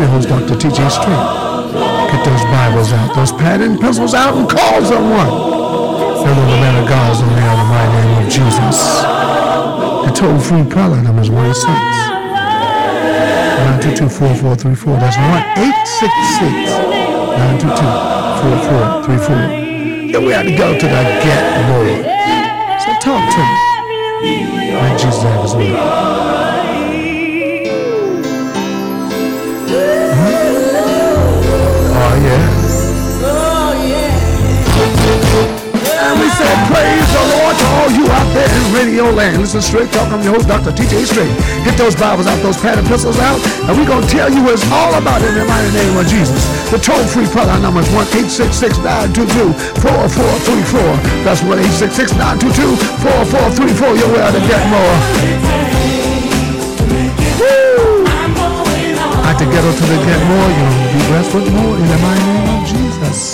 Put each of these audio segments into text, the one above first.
your host, Dr. T.J. Street. Get those Bibles out, those pad and pencils out, and call someone. Fellow the man of God is on the other mighty name of Jesus. The toll-free prayer number is 1-866-922-4434. That's 1-866-922-4434. Yeah, we had to go to the Get Lord. So talk to me. In Jesus' name is Lord. Oh, yeah. And we said, praise the Lord to all you out there in radio land. Listen straight, talk. I'm your host, Dr. T.J. Straight. Get those Bibles out, those pad and pencils out, and we're going to tell you what it's all about in the mighty name of Jesus. The toll-free prayer number is 1-866-922-4434. That's 1-866-922-4434. You're where to get more. Woo! Like to get to the get more, you'll be blessed with more in the mighty name of Jesus.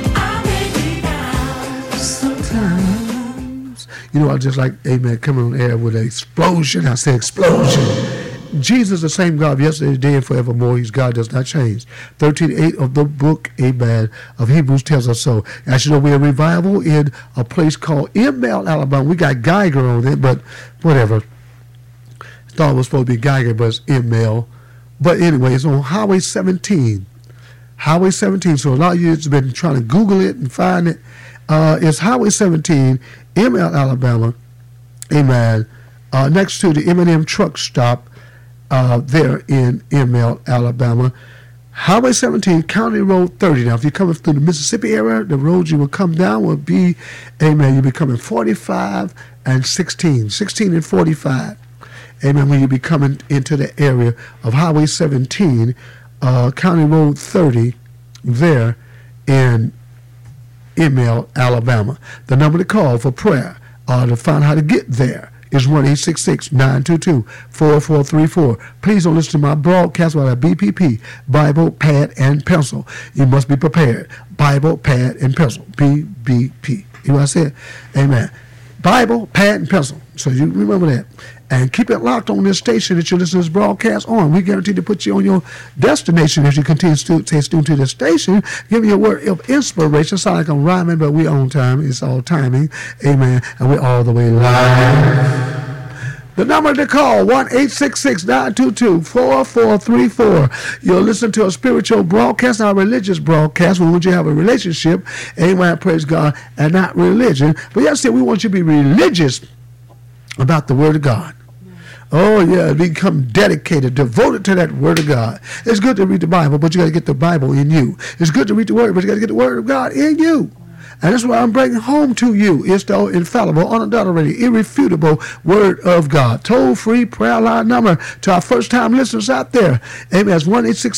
You know, I just like, amen, coming on air with an explosion. I say explosion. Jesus, the same God yesterday, today, and forevermore. He's God, does not change. 13:8 of the book, amen, of Hebrews tells us so. As you know, we're a revival in a place called Immel, Alabama. We got Geiger on it, but whatever. Thought it was supposed to be Geiger, but it's Immel. But anyway, it's on Highway 17. Highway 17. So a lot of you have been trying to Google it and find it. It's Highway 17, Immel, Alabama, amen, next to the M&M truck stop there in Immel, Alabama. Highway 17, County Road 30. Now, if you're coming through the Mississippi area, the road you will come down will be, amen, you'll be coming 45 and 16 and 45. Amen, when you be coming into the area of Highway 17, County Road 30, there in Immel, Alabama. The number to call for prayer to find how to get there is 1-866-922-4434. Please don't listen to my broadcast without a BPP, Bible, pad, and pencil. You must be prepared. Bible, pad, and pencil. BBP. You know what I said? Amen. Bible, pad, and pencil. So you remember that. And keep it locked on this station that you listen to this broadcast on. We guarantee to put you on your destination if you continue to stay tuned to the station. Give you a word of inspiration. Sound like I'm rhyming, but we on time. It's all timing. Amen. And we're all the way live. The number to call, 1-866-922-4434. You'll listen to a spiritual broadcast, not a religious broadcast. We want you to have a relationship, amen, praise God, and not religion. But yesterday, we want you to be religious about the Word of God. Oh, yeah, become dedicated, devoted to that Word of God. It's good to read the Bible, but you got to get the Bible in you. It's good to read the Word, but you got to get the Word of God in you. And that's what I'm bringing home to you. It's the infallible, unadulterated, irrefutable Word of God. Toll-free prayer line number to our first-time listeners out there. Amen. It's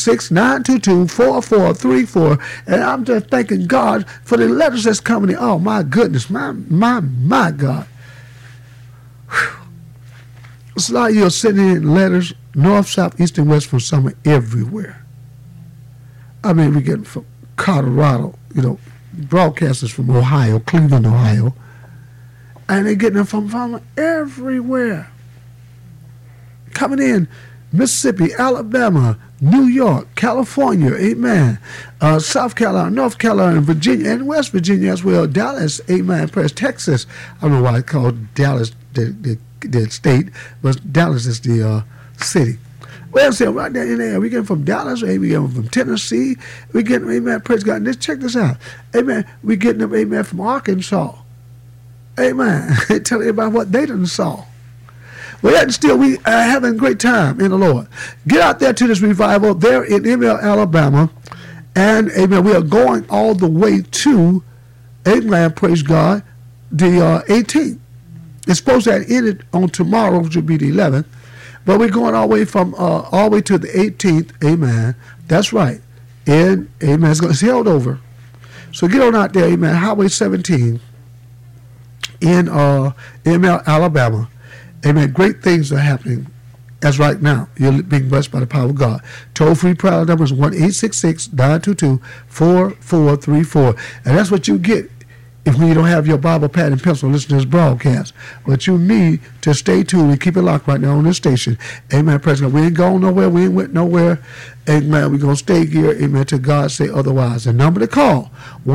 1-866-922-4434. And I'm just thanking God for the letters that's coming in. Oh, my goodness. My God. Whew. It's like you're sending in letters, north, south, east, and west, from somewhere, everywhere. I mean, we get from Colorado, you know, broadcasters from Ohio, Cleveland, Ohio, and they're getting them from everywhere. Coming in, Mississippi, Alabama, New York, California, amen, South Carolina, North Carolina, Virginia, and West Virginia as well, Dallas, amen, press Texas. I don't know why it's called Dallas, the state, but Dallas is the city. Well, see, right there in there, we get them from Dallas, we get them from Tennessee, we get them, amen, praise God. And check this out, amen, we get them, amen, from Arkansas, amen, tell everybody what they done saw. Well, yet still, we are having a great time in the Lord. Get out there to this revival there in Immel, Alabama, and, amen, we are going all the way to, amen, praise God, the 18th. It's supposed to have ended on tomorrow, which will be the 11th. But we're going all the way from all the way to the 18th, amen. That's right. And, amen, it's held over. So get on out there, amen, Highway 17 in Immel, Alabama. Amen. Great things are happening as right now. You're being blessed by the power of God. Toll-free prayer number is 1-866-922-4434. And that's what you get if you don't have your Bible, pad, and pencil, listen to this broadcast. But you need to stay tuned and keep it locked right now on this station. Amen. Praise God. We ain't going nowhere. We ain't went nowhere. Amen. We're going to stay here, amen, till God say otherwise. The number to call,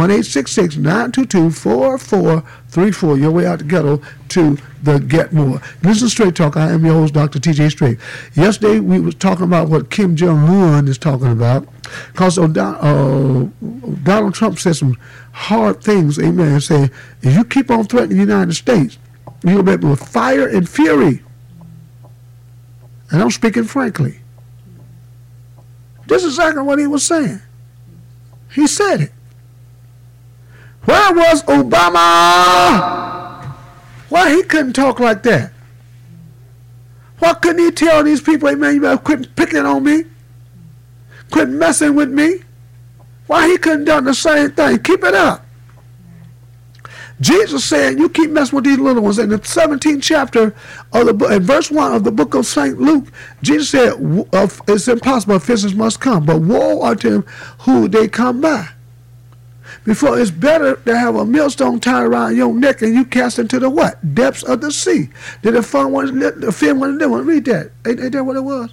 1-866-922-4434. Your way out the ghetto to the Get More. Listen to Straight Talk. I am your host, Dr. T.J. Straight. Yesterday, we was talking about what Kim Jong-un is talking about. Because Donald Trump said some hard things, amen, saying, if you keep on threatening the United States, you'll be with fire and fury. And I'm speaking frankly. This is exactly what he was saying. He said it. Where was Obama? Why he couldn't talk like that? Why couldn't he tell these people, hey man, you better quit picking on me? Quit messing with me? Why he couldn't done the same thing? Keep it up. Jesus said, you keep messing with these little ones. In the 17th chapter of the book, in verse 1 of the book of St. Luke, Jesus said, it's impossible, offenses must come, but woe unto him who they come by. Before it's better to have a millstone tied around your neck and you cast into the what? Depths of the sea. Did the fun one read that? Ain't that what it was?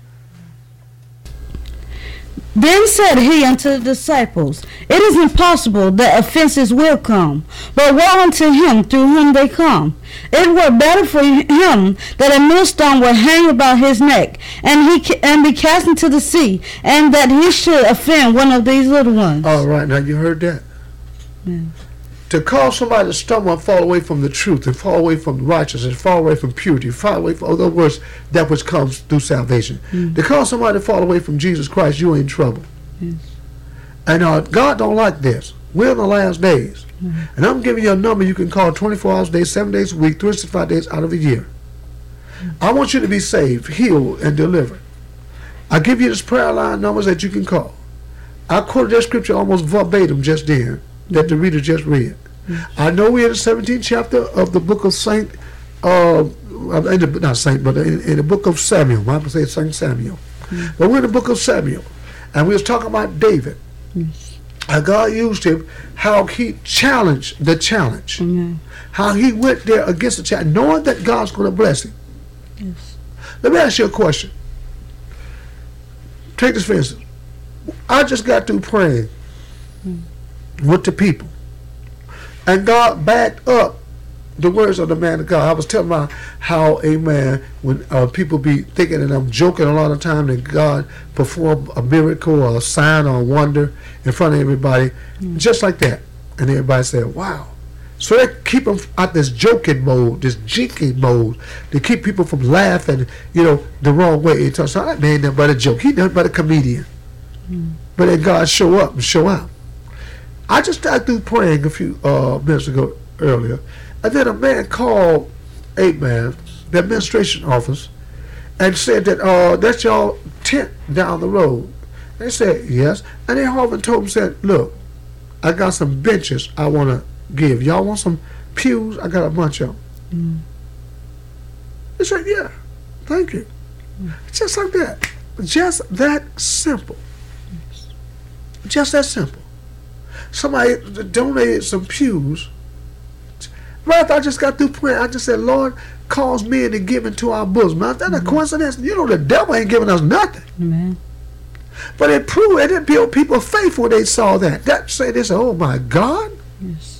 Then said he unto the disciples, it is impossible that offenses will come, but woe unto him through whom they come. It were better for him that a millstone were hang about his neck, and be cast into the sea, and that he should offend one of these little ones. All right, now you heard that. Yeah. To cause somebody to stumble and fall away from the truth, and fall away from righteousness, fall away from purity, fall away from other words, that which comes through salvation. To cause somebody to fall away from Jesus Christ, you in trouble. And God don't like this. We're in the last days. And I'm giving you a number you can call 24 hours a day, 7 days a week, 365 days out of a year. I want you to be saved, healed, and delivered. I give you this prayer line numbers that you can call. I quoted that scripture almost verbatim just then, that the reader just read. I know we're in the 17th chapter of the book of not Saint, but in the book of Samuel. Why would I say Saint Samuel? But we're in the book of Samuel, and we was talking about David. How God used him, how he challenged the challenge, how he went there against the challenge, knowing that God's going to bless him. Let me ask you a question. Take this for instance. I just got through praying with the people, and God backed up the words of the man of God. I was telling about how, amen, when people be thinking that I'm joking a lot of time, that God perform a miracle or a sign or a wonder in front of everybody, just like that, and everybody said, wow. So they keep them out this joking mode, this jinking mode, to keep people from laughing, the wrong way. So that man nothing but a joke. He nothing but a comedian. But then God show up and show out. I just got through praying a few minutes ago earlier, and then a man called, the administration office, and said that that's y'all tent down the road. They said yes, and then Harvard told him, said, look, I got some benches I want to give. Y'all want some pews? I got a bunch of them. They said, yeah, thank you. Just like that. Just that simple. Just that simple. Somebody donated some pews. Right after I just got through praying, I just said, Lord, cause men to give into our bosom. Now, is that a coincidence? The devil ain't giving us nothing. Amen. But it proved, it didn't build people faith when they saw that. They said, oh my God. Yes.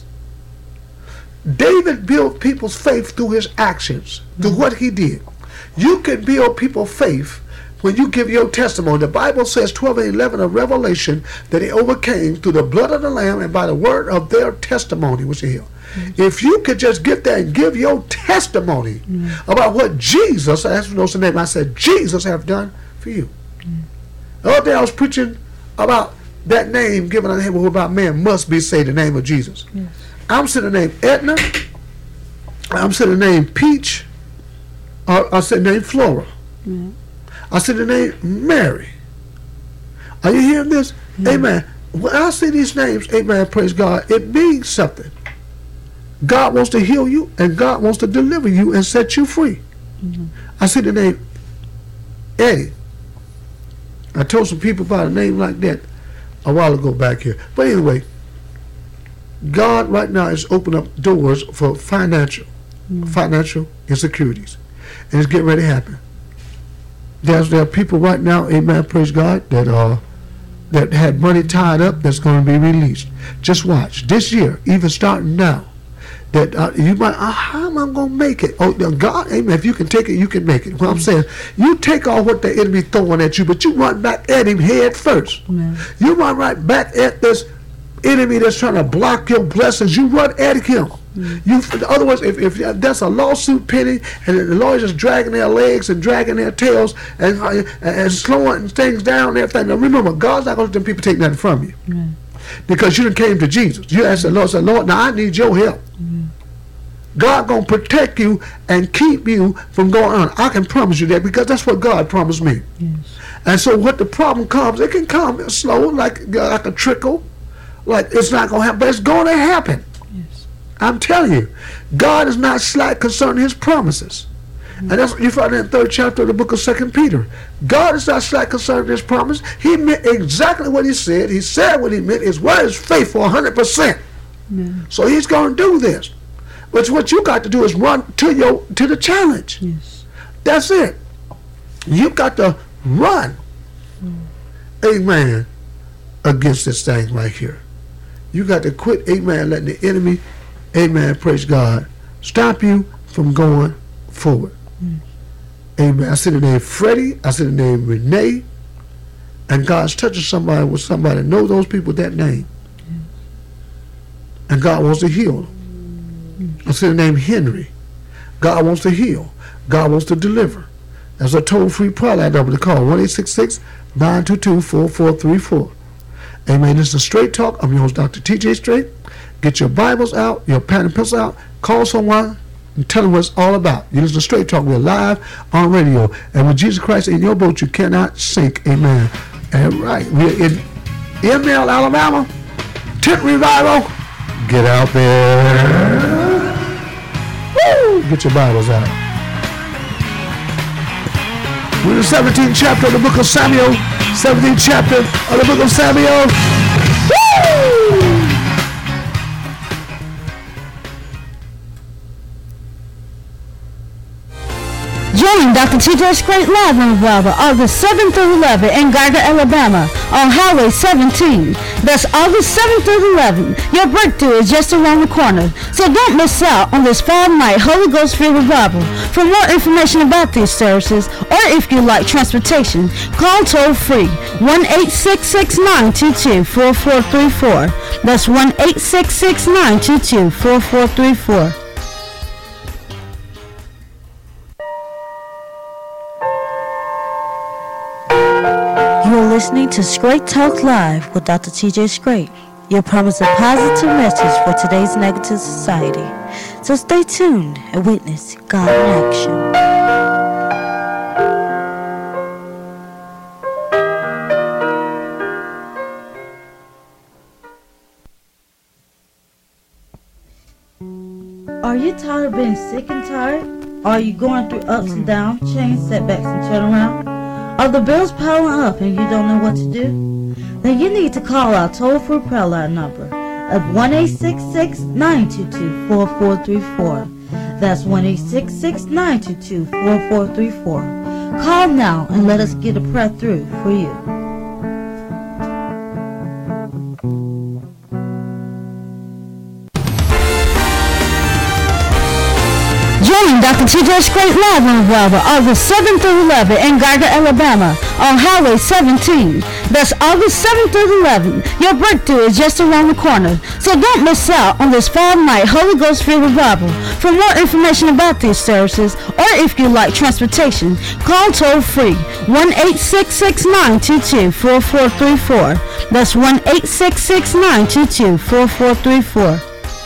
David built people's faith through his actions, through what he did. You can build people's faith when you give your testimony. The Bible says 12 and 11 of Revelation that he overcame through the blood of the Lamb and by the word of their testimony was healed. If you could just get there and give your testimony about what Jesus, that's the name I said, Jesus have done for you. The other day I was preaching about that name given unto him who about man must be saved, the name of Jesus. Yes. I'm saying the name Edna, I'm saying the name Peach, I said the name Flora. I said the name Mary. Are you hearing this? Amen. When I see these names, amen, praise God, it means something. God wants to heal you, and God wants to deliver you and set you free. I see the name Eddie. I told some people about a name like that a while ago back here. But anyway, God right now is opening up doors for financial insecurities. And it's getting ready to happen. There are people right now, amen, praise God, that that had money tied up that's going to be released. Just watch. This year, even starting now, that you might, how am I going to make it? Oh, God, amen. If you can take it, you can make it. What I'm saying, you take all what the enemy throwing at you, but you run back at him head first. You run right back at this enemy that's trying to block your blessings. You run at him. You, in other words, if that's a lawsuit pending and the lawyers just dragging their legs and dragging their tails and slowing things down and everything. Now remember, God's not going to let them people take nothing from you. Because you done came to Jesus. You asked the Lord, said, Lord, now I need your help. God going to protect you and keep you from going on. I can promise you that because that's what God promised me. And so what the problem comes, it can come slow, like a trickle, like it's not going to happen, but it's going to happen. I'm telling you, God is not slack concerning his promises. And that's what you find in the 3rd chapter of the book of 2 Peter. God is not slack concerning his promise. He meant exactly what he said. He said what he meant. His word is faithful 100%. So he's going to do this. But what you got to do is run to the challenge. That's it. You got to run, amen, against this thing right here. You got to quit, amen, letting the enemy, amen, praise God, stop you from going forward. Amen. I see the name Freddie. I see the name Renee. And God's touching somebody with somebody. Know those people with that name. And God wants to heal them. I see the name Henry. God wants to heal. God wants to deliver. That's a toll-free prayer line number to call. 1-866-922-4434. Amen. This is Straight Talk. I'm your host, Dr. T.J. Straight. Get your Bibles out, your pen and pencil out. Call someone and tell them what it's all about. You listen to Straight Talk. We're live on radio. And with Jesus Christ in your boat, you cannot sink. Amen. And right, we're in Emmell, Alabama. Tent revival. Get out there. Woo! Get your Bibles out. We're in the 17th chapter of the book of Samuel. 17th chapter of the book of Samuel. Woo! Join Dr. T.J. Straight live on Revival August 7th through 11th in Geiger, Alabama on Highway 17. That's August 7th through 11th. Your breakthrough is just around the corner. So don't miss out on this fall-night Holy Ghost-filled revival. For more information about these services, or if you like transportation, call toll-free 1-866-922-4434. That's 1-866-922-4434. Listening to Straight Talk Live with Dr. T.J. Straight. Your promise a positive message for today's negative society. So stay tuned and witness God in action. Are you tired of being sick and tired? Are you going through ups and downs, change setbacks and turnaround? Are the bills piling up and you don't know what to do? Then you need to call our toll-free prayer line number of 1-866-922-4434. That's 1-866-922-4434. Call now and let us get a prayer through for you. Join Dr. T.J. Straight live on Revival August 7th through 11th in Geiger, Alabama on Highway 17. That's August 7th through 11th. Your breakthrough is just around the corner. So don't miss out on this fall-night Holy Ghost-filled revival. For more information about these services, or if you like transportation, call toll-free 1-866-922-4434. That's 1-866-922-4434.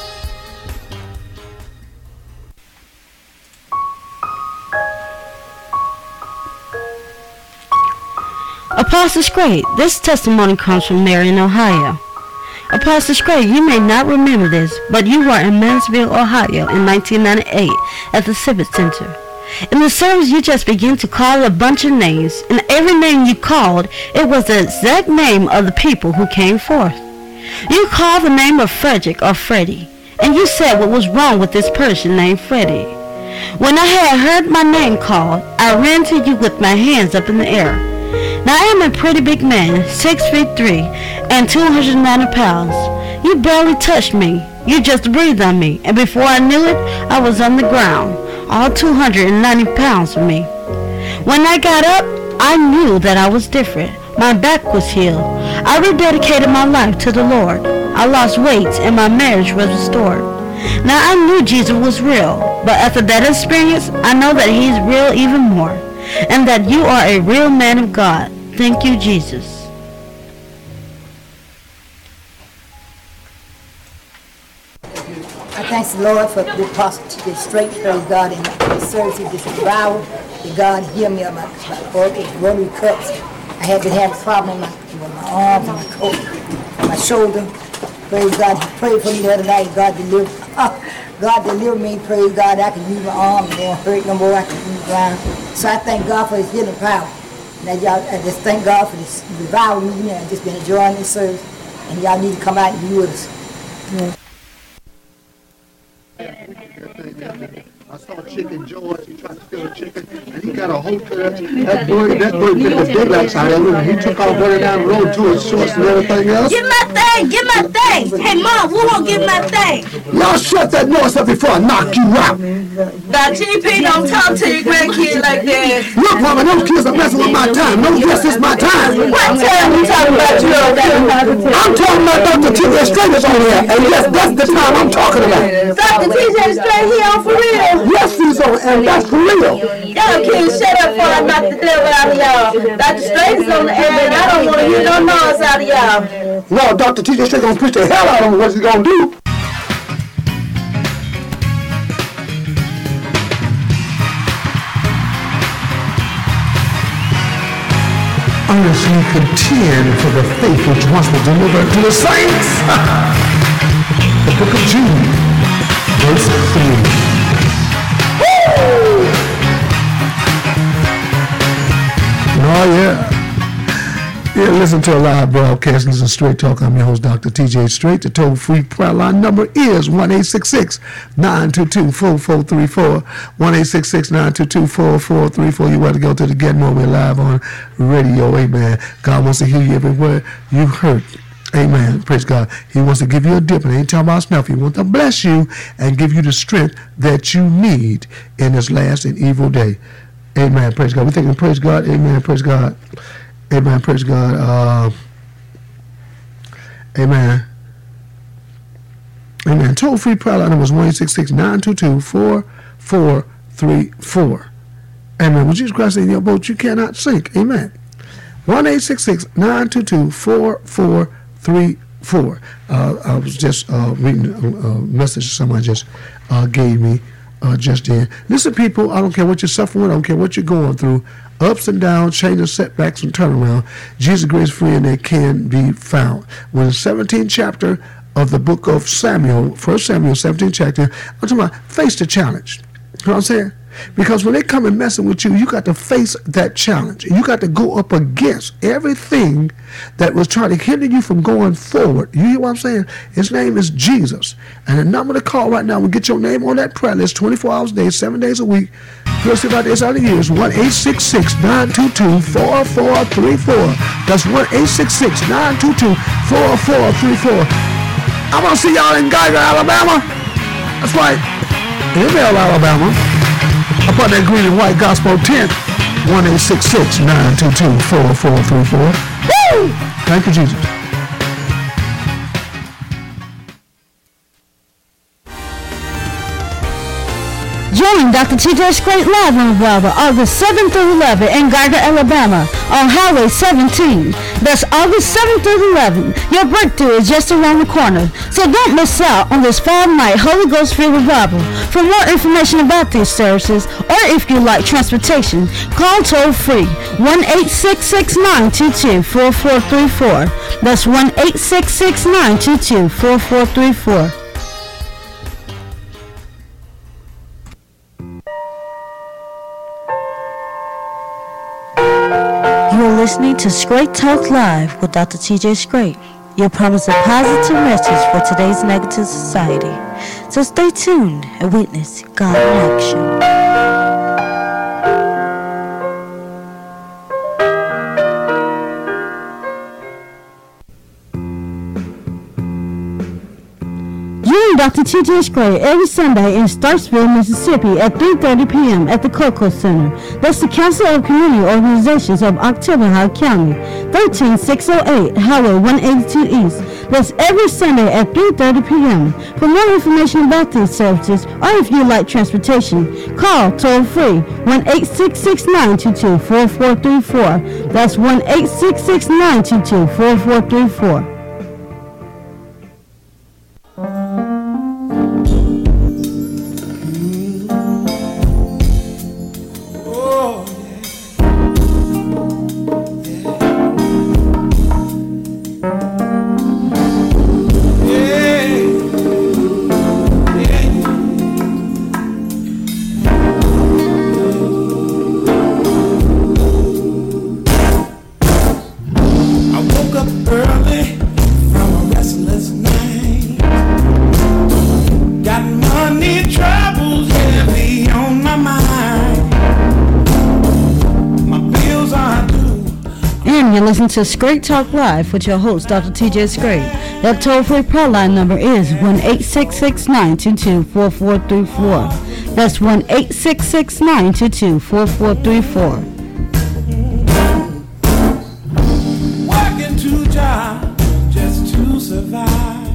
Apostle Straight, this testimony comes from Marion, Ohio. Apostle Straight, you may not remember this, but you were in Mansfield, Ohio in 1998 at the Civic Center. In the service, you just began to call a bunch of names, and every name you called, it was the exact name of the people who came forth. You called the name of Frederick or Freddie, and you said what was wrong with this person named Freddie. When I had heard my name called, I ran to you with my hands up in the air. Now I am a pretty big man, 6'3" and 290 pounds. You barely touched me. You just breathed on me, and before I knew it, I was on the ground, all 290 pounds of me. When I got up, I knew that I was different. My back was healed. I rededicated my life to the Lord. I lost weight, and my marriage was restored. Now I knew Jesus was real, but after that experience, I know that He's real even more, and that you are a real man of God. Thank you, Jesus. I thank the Lord for the apostle to get straight, praise God, in the service of this revival. That God heal me of my rotary cups. I had been having a problem with my arms and my coat, and my shoulder. Praise God. He prayed for me the other night. God delivered me. Praise God. I can use my arms. They don't hurt no more. I can move around. So I thank God for His healing power. Now y'all, I just thank God for this revival meeting. I've just been enjoying this service. And y'all need to come out and be with us. Yeah. I saw Chicken George. He tried to steal a chicken, and he got a hold to that bird. That bird bit the daylights out of him, and he took off running down the road to his source and everything else. Get my thing! Get my thing! Hey, Mom, who won't get my thing? Y'all shut that noise up before I knock you out. Now, GP, don't talk to your grandkid like that. Look, Mama, those kids are messing with my time. No, this is my time. What time you talking about you over there? I'm talking about Dr. T.J. Straight is on here, and yes, that's the time I'm talking about. Dr. TJ Straight, he on for real? Yes, he's on, and that's for real. Y'all kids, shut up before I knock the devil out of y'all. Dr. Straight is on the air, and I don't want to hear no noise out of y'all. No, Dr. T.J. Straight gonna preach the hell out of him. What's he gonna do? Earnestly contend for the faith which once was delivered to the saints. The book of Jude, verse 3. Woo! Oh, yeah. Yeah, listen to a live broadcast. Listen to Straight Talk. I'm your host, Dr. TJ Straight. The toll-free prayer line number is 1-866-922-4434. 1-866-922-4434. You want to go to the Get More. We're live on radio. Amen. God wants to hear you everywhere you hurt. Amen. Praise God. He wants to give you a dip. And ain't talking about snuff. He wants to bless you and give you the strength that you need in this last and evil day. Amen. Praise God. We're thinking, praise God. Amen. Praise God. Amen. Praise God. Amen. Amen. Toll-free prayer line number was 1-866-922-4434. Amen. When Jesus Christ in your boat, you cannot sink. Amen. 1-866-922-4434. I was just reading a message someone just gave me just then. Listen, people, I don't care what you're suffering with, I don't care what you're going through, ups and downs, changes, setbacks, and turnaround, Jesus' grace free and they can be found. When the 17th chapter of the book of Samuel, 1 Samuel, 17th chapter, I'm talking about face the challenge. You know what I'm saying? Because when they come and messing with you, you got to face that challenge. You got to go up against everything that was trying to hinder you from going forward. You hear what I'm saying? His name is Jesus. And the number to call right now, we'll get your name on that prayer list 24 hours a day, 7 days a week. You'll see about this out of years. 1-866-922-4434. That's 1-866-922-4434. I'm going to see y'all in Geiger, Alabama. That's right. In Mel, Alabama. Up on that green and white gospel tent, 1-866-922-4434. Woo! Thank you, Jesus. Join Dr. TJ Straight live on Revival August 7 through 11 in Geiger, Alabama on Highway 17. That's August 7 through 11. Your breakthrough is just around the corner. So don't miss out on this 5-night Holy Ghost filled revival. For more information about these services, or if you like transportation, call toll free 1-866-922-4434. That's 1-866-922-4434. Listening to Straight Talk Live with Dr. TJ Straight. Your promise a positive message for today's negative society. So stay tuned and witness God in action. Dr. T.J. Gray every Sunday in Starksville, Mississippi at 3:30 p.m. at the Cocoa Center. That's the Council of Community Organizations of Oktibbeha County, 13608 Highway 182 East. That's every Sunday at 3:30 p.m. For more information about these services, or if you like transportation, call toll-free 1-866-922-4434. That's 1-866-922-4434. Listen to Scrape Talk Live with your host, Dr. T.J. Scrape. That toll-free prayer line number is 1-866-922-4434. That's 1-866-922-4434. Working 2 jobs just to survive.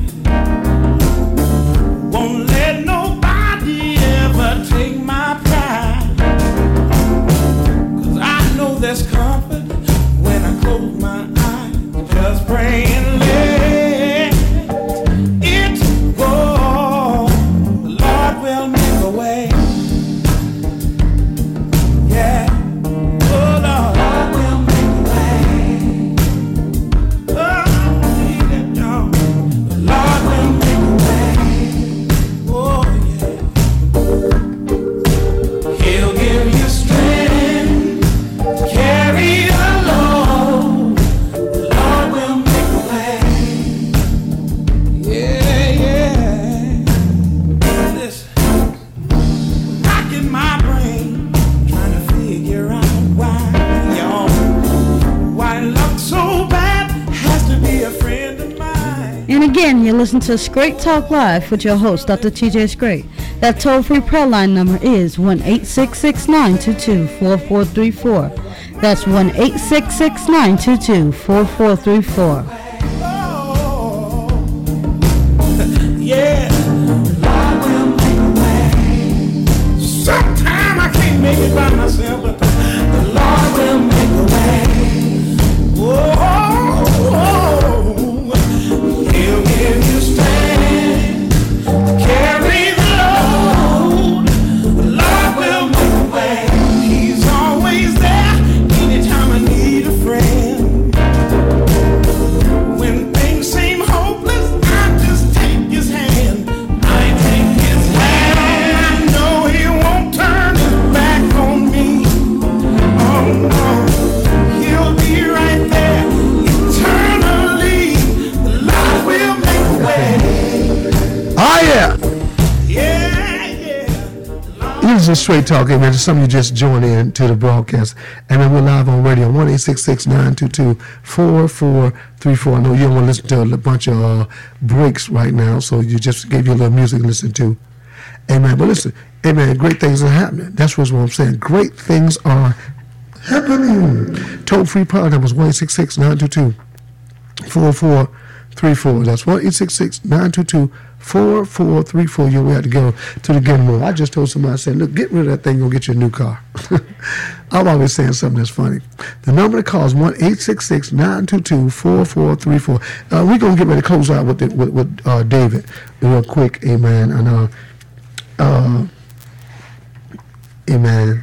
Won't let nobody ever take my pride. 'Cause I know there's comfort when I close my eyes, just pray and let it go. The Lord will make a way. Yeah. Oh Lord, God will make a way. Oh, need it, y'all. The Lord will make a way. Oh yeah. He'll give you strength to carry the load. The Lord will make a way. Yeah, yeah. Listen, rocking my brain, trying to figure out why, y'all, why love so bad has to be a friend of mine. And again, you listen to Scrape Talk Live with your host, Dr. T.J. Scrape. That toll-free prayer line number is 1-866-922-4434. That's 1-866-922-4434. Oh, yeah. The Lord will make a way. Sometime I can't make it by myself, but the Lord will make a way. Oh, He'll give you strength to carry the load. The Lord will make a way. He's always there anytime I need a friend. When things seem hopeless, I just take His hand. I take His hand. I know He won't turn His back on me. Oh no, He'll be right there eternally. The Lord will make a way. Oh, yeah. Yeah, yeah. This is Straight Talk, amen. To some of you just joined in to the broadcast. Amen. We're live on radio, 1-866-922-4434. I know you don't want to listen to a bunch of breaks right now, so you just gave you a little music to listen to. Amen. But listen, amen, great things are happening. That's what I'm saying. Great things are happening. Toll-free prayer number is 1-866-922-4434. That's 1-866-922-4434. You have to go to the game room. I just told somebody, I said, look, get rid of that thing, go get you a new car. I'm always saying something that's funny. The number to call is 1-866-922-4434. We're going to get ready to close out with David real quick. Amen. And, amen.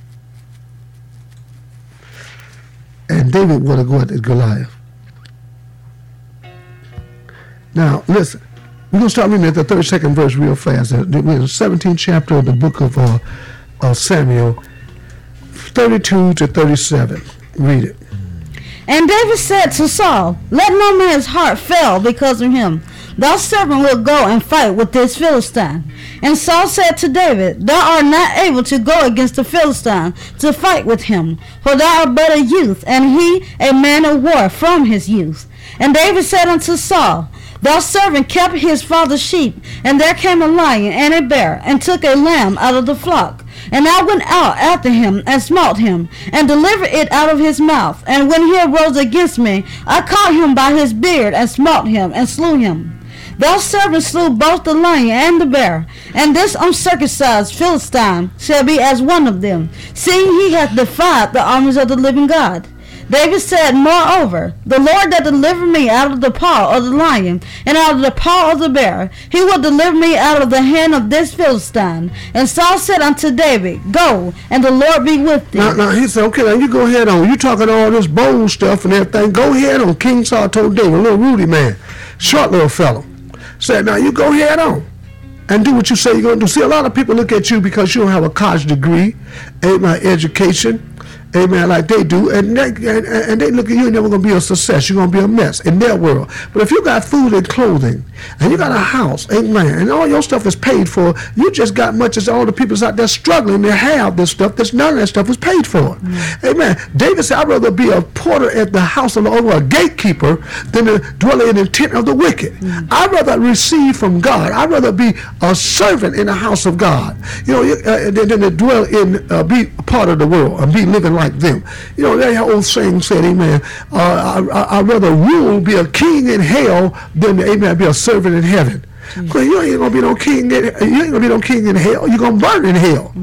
And David wanted to go at Goliath. Now, listen, we're going to start reading at the 32nd verse real fast. We're in the 17th chapter of the book of Samuel, 32 to 37. Read it. And David said to Saul, let no man's heart fail because of him. Thy servant will go and fight with this Philistine. And Saul said to David, thou art not able to go against the Philistine to fight with him, for thou art but a youth, and he a man of war from his youth. And David said unto Saul, Thy servant kept his father's sheep, and there came a lion and a bear, and took a lamb out of the flock. And I went out after him, and smote him, and delivered it out of his mouth. And when he arose against me, I caught him by his beard, and smote him, and slew him. Thy servant slew both the lion and the bear, and this uncircumcised Philistine shall be as one of them, seeing he hath defied the armies of the living God. David said, moreover, the Lord that delivered me out of the paw of the lion and out of the paw of the bear, he will deliver me out of the hand of this Philistine. And Saul said unto David, go, and the Lord be with thee. Now he said, okay, now you go ahead on. You talking all this bold stuff and everything. Go ahead on. King Saul told David, a little Rudy man, short little fellow, said, now you go ahead on and do what you say you're going to do. See, a lot of people look at you because you don't have a college degree, education, amen, like they do, and they look at you, you're never going to be a success. You're going to be a mess in their world. But if you got food and clothing, and you got a house, amen, and all your stuff is paid for, you just got much as all the people out there struggling to have this stuff, none of that stuff is paid for. Amen. David said, I'd rather be a porter at the house of the Lord, or a gatekeeper, than to dwell in the tent of the wicked. I'd rather receive from God. I'd rather be a servant in the house of God, than to dwell in, be part of the world, and be living like them. That old saying said, amen, I'd rather rule, be a king in hell than, amen, be a servant in heaven. Well, you ain't gonna be no king. You ain't gonna be no king in hell. You're gonna burn in hell.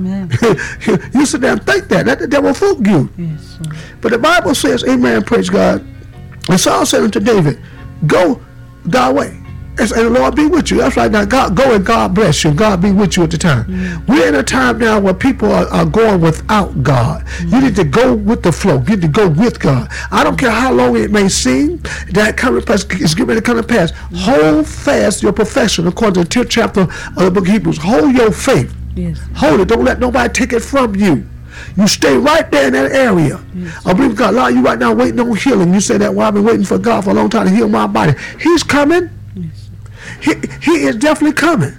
You sit there and think that. Let the devil fool you. Yes, but the Bible says, amen, praise God. And Saul said unto David, go thy way. And the Lord be with you. That's right. Now, God, go and God bless you. God be with you at the time. We're in a time now where people are going without God. You need to go with the flow. You need to go with God. I don't care how long it may seem. That coming pass is getting ready to come to pass. Hold fast your profession, according to the 10th chapter of the book of Hebrews. Hold your faith. Yes. Hold it. Don't let nobody take it from you. You stay right there in that area. Yes. I believe God. A lot of you right now waiting on healing. You say that, well, I've been waiting for God for a long time to heal my body. He's coming. He is definitely coming.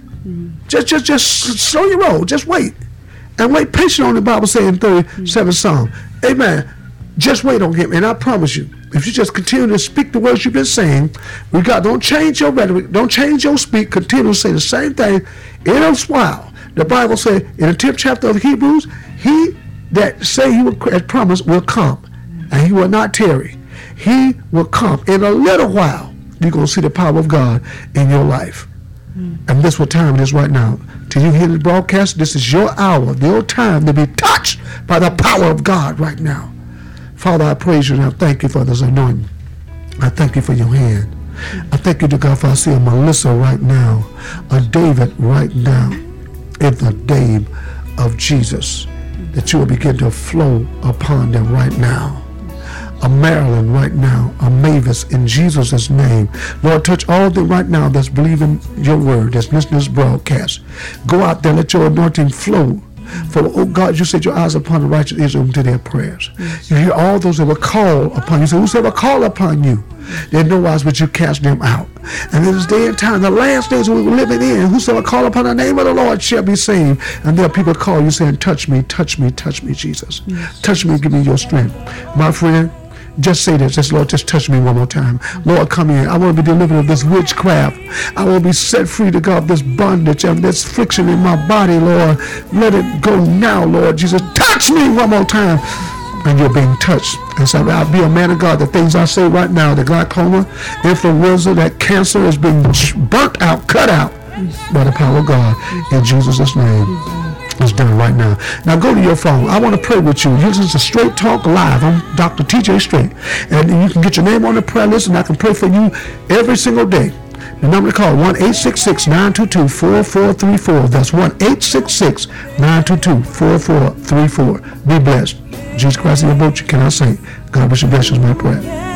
Just slow your roll. Just wait. And wait patient on the Bible saying in 37 Psalm. Amen. Just wait on him. And I promise you, if you just continue to speak the words you've been saying, don't change your rhetoric, don't change your speak, continue to say the same thing in a while. The Bible says in the 10th chapter of Hebrews, he that say he will promise will come, and he will not tarry. He will come in a little while. You're going to see the power of God in your life. And this what time it is right now. Till you hear the broadcast, this is your hour, your time to be touched by the power of God right now. Father, I praise you and I thank you for this anointing. I thank you for your hand. I thank you to God for I see a Melissa right now, a David right now, in the name of Jesus, that you will begin to flow upon them right now. A Marilyn right now, a Mavis in Jesus' name. Lord, touch all of them right now that's believing your word, that's listening to this broadcast. Go out there, let your anointing flow. For, oh God, you said your eyes upon the righteous Israel into their prayers. You hear all those that will call upon you. So whosoever call upon you, there's no wise but you cast them out. And in this day and time, the last days we were living in, whosoever call upon the name of the Lord shall be saved. And there are people call you saying, touch me, touch me, touch me, Jesus. Touch me, give me your strength. My friend, just say this. Just, Lord, just touch me one more time. Lord, come in. I want to be delivered of this witchcraft. I want to be set free to God, this bondage and this friction in my body, Lord. Let it go now, Lord Jesus. Touch me one more time. And you're being touched. And so I'll be a man of God. The things I say right now, the glaucoma, influenza, that cancer is being burnt out, cut out by the power of God. In Jesus' name. It's done right now. Now go to your phone. I want to pray with you. This is a Straight Talk Live. I'm Dr. TJ Straight. And you can get your name on the prayer list and I can pray for you every single day. The number to call, 1-866-922-4434. That's 1-866-922-4434. Be blessed. Jesus Christ in your boat, you cannot say. God bless you, my prayer.